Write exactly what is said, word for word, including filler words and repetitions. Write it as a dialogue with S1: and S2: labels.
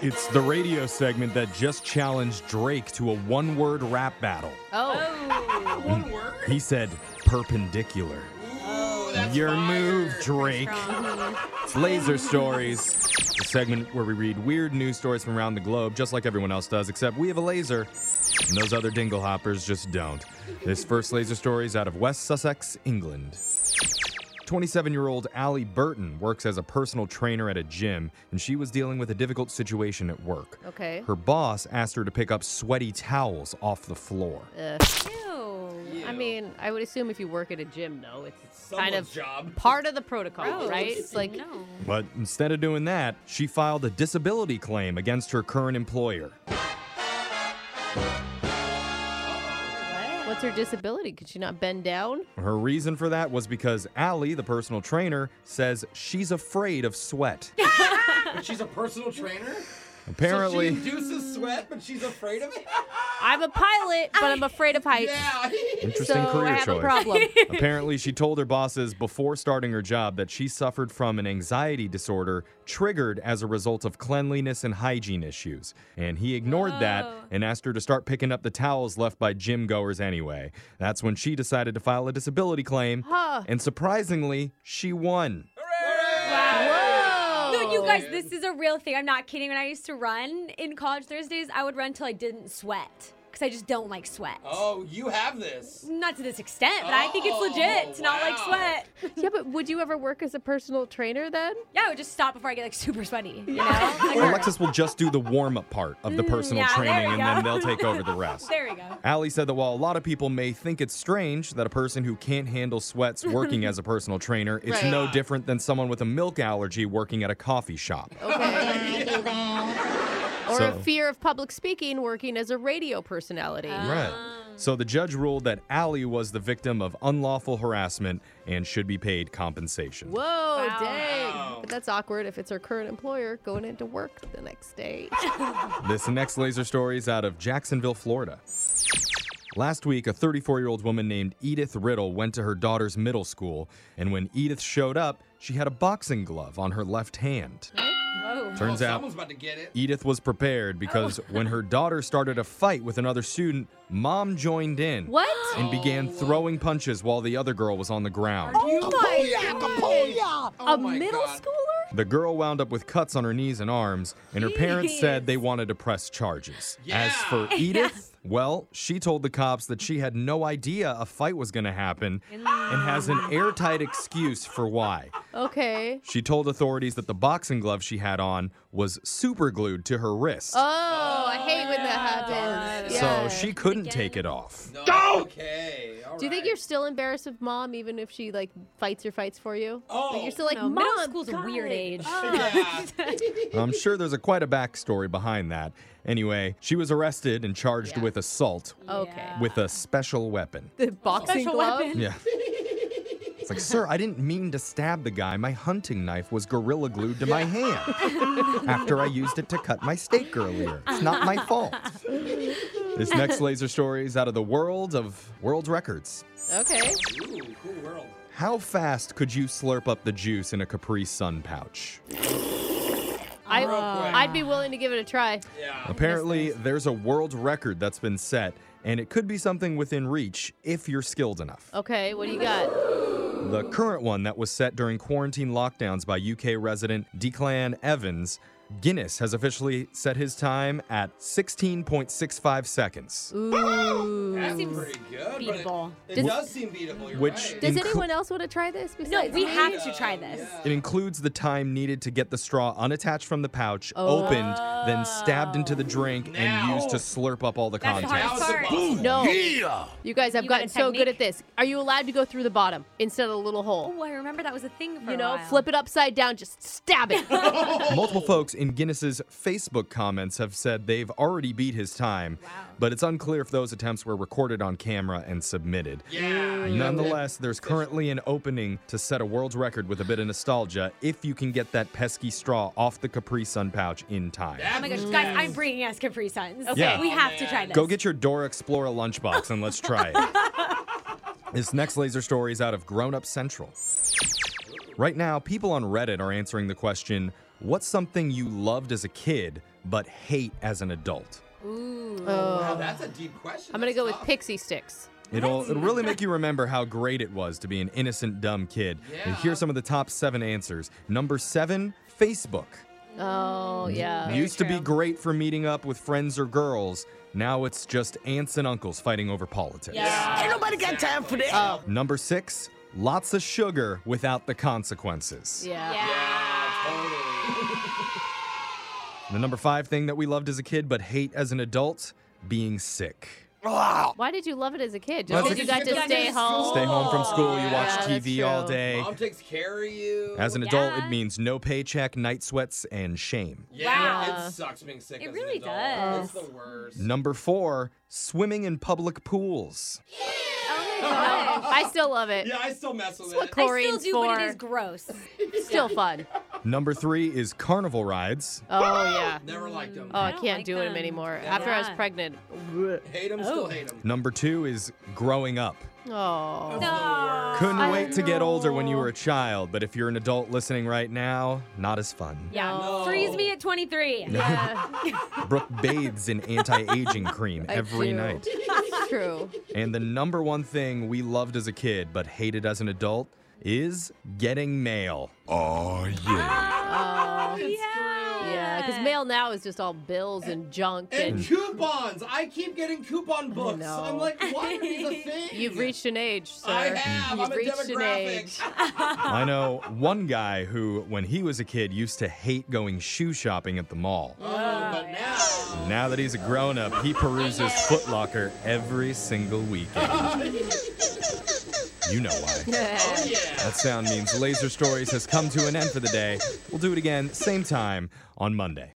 S1: It's the radio segment that just challenged Drake to a one-word rap battle.
S2: Oh.
S3: One word?
S1: He said perpendicular.
S3: Oh, that's
S1: Your
S3: fire.
S1: move, Drake. It's Laser Stories, the segment where we read weird news stories from around the globe, just like everyone else does, except we have a laser, and those other dingle hoppers just don't. This first laser story is out of West Sussex, England. twenty-seven-year-old Allie Burton works as a personal trainer at a gym, and she was dealing with a difficult situation at work.
S2: Okay.
S1: Her boss asked her to pick up sweaty towels off the floor.
S2: Uh,
S3: Ew.
S2: I mean, I would assume if you work at a gym, though, it's
S3: Someone's
S2: kind of
S3: job.
S2: part of the protocol,
S4: Gross.
S2: right? It's like,
S4: no.
S1: But instead of doing that, she filed a disability claim against her current employer.
S2: what's her disability? Could she not bend down?
S1: Her reason for that was because Allie, the personal trainer, says she's afraid of sweat.
S3: But she's a personal trainer?
S1: Apparently,
S3: So she induces sweat, but she's afraid of it?
S2: I'm a pilot, but I'm afraid of heights.
S3: Yeah.
S1: interesting
S2: So
S1: career
S2: I have
S1: choice.
S2: a problem.
S1: Apparently, she told her bosses before starting her job that she suffered from an anxiety disorder triggered as a result of cleanliness and hygiene issues. And he ignored that
S4: Whoa.
S1: and asked her to start picking up the towels left by gym goers anyway. That's when she decided to file a disability claim.
S2: Huh.
S1: And surprisingly, she won.
S4: No, you
S2: Whoa.
S4: guys, this is a real thing. I'm not kidding. When I used to run in college Thursdays, I would run till I didn't sweat because I just don't like sweat.
S3: Oh, you have this.
S4: Not to this extent, but I think it's legit
S3: Oh,
S4: to not like
S3: wow.
S4: sweat.
S2: Yeah, but would you ever work as a personal trainer then?
S4: Yeah, I would just stop before I get like super sweaty. You know? Like,
S1: Well, Alexis will just do the warm-up part of the personal
S4: yeah, there
S1: training,
S4: we
S1: and
S4: go.
S1: then they'll take over the rest.
S4: there we go.
S1: Allie said that while a lot of people may think it's strange that a person who can't handle sweats working as a personal trainer, it's
S2: Right.
S1: no different than someone with a milk allergy working at a coffee shop.
S2: Okay. Or
S1: So-
S2: a fear of public speaking working as a radio personality.
S1: Right. So the judge ruled that Allie was the victim of unlawful harassment and should be paid compensation.
S2: Whoa,
S4: Wow.
S2: dang.
S3: Wow.
S2: But that's awkward if it's her current employer going into work the next day.
S1: This next laser story is out of Jacksonville, Florida. Last week, a thirty-four-year-old woman named Edith Riddle went to her daughter's middle school, and when Edith showed up, she had a boxing glove on her left hand.
S4: Whoa.
S1: Turns
S3: oh,
S1: out
S3: someone's about to get it.
S1: Edith was prepared because when her daughter started a fight with another student, Mom joined in
S2: What?
S1: and began throwing punches while the other girl was on the ground.
S3: You-
S2: Oh
S3: Oh
S2: a
S3: my
S2: middle
S3: God.
S2: schooler?
S1: The girl wound up with cuts on her knees and arms, and her parents said they wanted to press charges. As for
S3: Yeah.
S1: Edith, well, she told the cops that she had no idea a fight was going to happen and has an airtight excuse for why.
S2: Okay.
S1: She told authorities that the boxing glove she had on was super glued to her wrist.
S2: Oh, I hate when that happens. Yeah.
S1: So she couldn't take it off.
S3: No. Okay. all
S2: Do you think
S3: right.
S2: you're still embarrassed with Mom even if she like fights your fights for you?
S3: Oh.
S2: Like, you're still like,
S4: No,
S2: Mom,
S4: middle school's a
S2: God."
S4: weird age.
S3: Yeah.
S1: I'm sure there's a quite a backstory behind that. Anyway, she was arrested and charged
S2: Yeah.
S1: with assault
S2: Okay.
S4: Yeah.
S1: with a special weapon.
S2: The boxing
S4: Special
S2: glove?
S4: weapon.
S1: Yeah. It's like, sir, I didn't mean to stab the guy. My hunting knife was gorilla glued to my hand after I used it to cut my steak earlier. It's not my fault. This next laser story is out of the world of world records.
S2: Okay.
S3: Ooh, cool world.
S1: How fast could you slurp up the juice in a Capri Sun pouch?
S2: I,
S3: Real quick.
S2: I'd be willing to give it a try.
S3: Yeah.
S1: Apparently, there's a world record that's been set, and it could be something within reach if you're skilled enough.
S2: Okay, what do you got?
S1: The current one that was set during quarantine lockdowns by U K resident Declan Evans, Guinness has officially set his time at sixteen point six five seconds.
S2: Ooh.
S3: That's
S4: Seems
S3: pretty good. but
S4: beatable.
S3: It, it
S2: Does-
S3: does seem beatable. You're
S1: Which-
S3: right.
S2: Does
S1: Inclu-
S2: anyone else want to try this
S4: No,
S2: besides
S4: we
S2: me?
S4: have to try this.
S3: Yeah.
S1: It includes the time needed to get the straw unattached from the pouch,
S2: Oh.
S1: opened, then stabbed into the drink, and
S3: Now.
S1: used to slurp up all the
S4: That's the
S1: contents.
S4: hardest
S3: Now's the
S4: part.
S3: boss.
S2: No. You guys have
S4: You got
S2: gotten
S4: a
S2: so good
S4: technique?
S2: at this. Are you allowed to go through the bottom instead of the little hole?
S4: Oh, I remember that was a thing for
S2: You
S4: a
S2: know,
S4: while.
S2: flip it upside down, just stab it.
S1: Multiple folks in Guinness's Facebook comments have said they've already beat his time,
S4: Wow.
S1: but it's unclear if those attempts were recorded on camera and submitted.
S3: Yeah.
S1: Nonetheless, there's currently an opening to set a world record with a bit of nostalgia if you can get that pesky straw off the Capri Sun pouch in time.
S4: Oh my gosh, guys, I'm bringing us Capri Suns. Okay.
S1: Yeah.
S4: We
S3: Oh,
S4: have to
S3: man.
S4: try this.
S1: Go get your Dora Explorer lunchbox and let's try it. This next laser story is out of Grown Up Central. Right now, people on Reddit are answering the question, what's something you loved as a kid but hate as an adult?
S4: Ooh.
S3: Wow,
S2: Oh.
S3: that's a deep question.
S2: I'm going to
S3: That's
S2: go with
S3: tough.
S2: pixie sticks.
S1: It'll, it'll really make you remember how great it was to be an innocent, dumb kid. And
S3: Yeah.
S1: here's some of the top seven answers. Number seven, Facebook.
S2: Oh, yeah.
S4: Very
S1: Used to be
S4: true.
S1: great for meeting up with friends or girls. Now it's just aunts and uncles fighting over politics.
S4: Yeah.
S5: Ain't nobody got time for that.
S2: Oh,
S1: Number six, lots of sugar without the consequences.
S2: yeah.
S3: Yeah, totally.
S1: The number five thing that we loved as a kid but hate as an adult, being sick.
S2: Why did you love it as a kid? Just
S1: Well,
S2: because you got to
S3: because
S2: stay
S3: you
S2: home?
S1: Stay home from school, you watch
S2: Yeah,
S1: T V all
S2: that's true.
S1: day.
S3: Mom takes care of you.
S1: As an adult,
S4: Yeah.
S1: it means no paycheck, night sweats, and shame.
S3: yeah,
S2: Wow.
S3: it sucks being sick
S4: It
S3: as
S4: really
S3: an adult.
S4: does.
S3: It's the worst.
S1: Number four, swimming in public pools.
S4: Oh my gosh.
S2: I still love it.
S3: Yeah, I still mess with
S2: what
S3: it.
S4: I still
S2: Chlorine's
S4: do,
S2: for.
S4: but it is gross.
S2: Still fun.
S1: Number three is carnival rides.
S2: Oh, yeah.
S3: Never liked them.
S2: Oh, I,
S4: I don't
S2: can't
S4: like
S2: do them
S4: them.
S2: anymore.
S3: Yeah.
S2: After I was
S4: Yeah.
S2: pregnant.
S3: Hate them, still hate them.
S1: Number two is growing up.
S2: Oh.
S4: No.
S1: Couldn't
S2: I
S1: wait to get older when you
S2: know.
S1: were a child, but if you're an adult listening right now, not as fun.
S4: Yeah.
S3: No.
S4: Freeze me at twenty-three.
S2: Yeah,
S1: Brooke bathes in anti-aging cream
S2: I
S1: every
S2: do.
S1: night.
S2: true.
S1: And the number one thing we loved as a kid but hated as an adult is getting mail.
S5: Oh, yeah.
S2: Oh,
S4: Yeah.
S2: yeah, because mail now is just all bills and junk.
S3: And
S2: And
S3: coupons. I keep getting coupon books.
S2: know.
S3: I'm like, why are these a thing?
S2: you've reached an age, sir.
S3: I have.
S2: You've
S3: I'm a
S2: reached an
S3: demographic.
S2: age.
S1: I know one guy who, when he was a kid, used to hate going shoe shopping at the mall.
S3: Oh, but now.
S1: Now that he's a grown-up, he peruses Foot Locker every single weekend. You know why.
S3: Oh, yeah.
S1: That sound means Laser Stories has come to an end for the day. We'll do it again, same time on Monday.